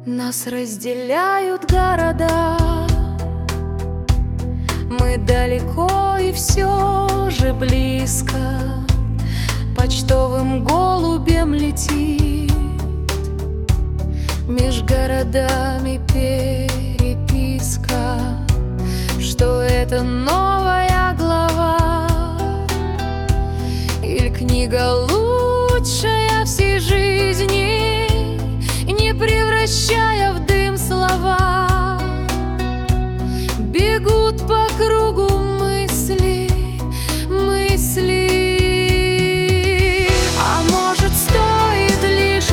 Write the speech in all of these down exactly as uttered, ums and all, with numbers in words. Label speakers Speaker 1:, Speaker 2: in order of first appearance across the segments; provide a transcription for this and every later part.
Speaker 1: Нас разделяют города, мы далеко и все же близко. Почтовым голубем летит меж городами переписка, что это новая глава или книга лучшая всей жизни, не превращая в дым слова. Бегут по кругу мысли, мысли. А может, стоит лишь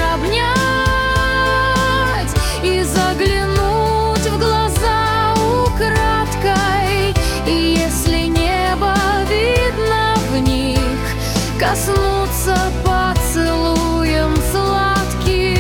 Speaker 1: обнять и заглянуть в глаза украдкой, и если небо видно в них, коснуться поцелуем сладким.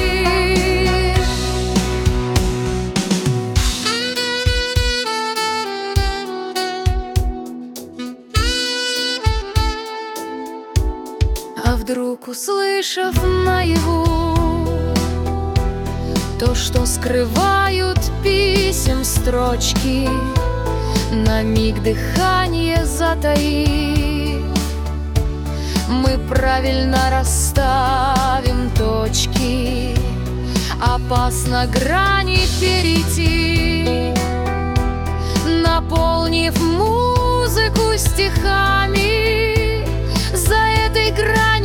Speaker 1: А вдруг, услышав наяву то, что скрывают писем строчки, на миг дыхание затаив, мы правильно расставим точки, опасно грани перейти, наполнив музыку стихами. За этой гранью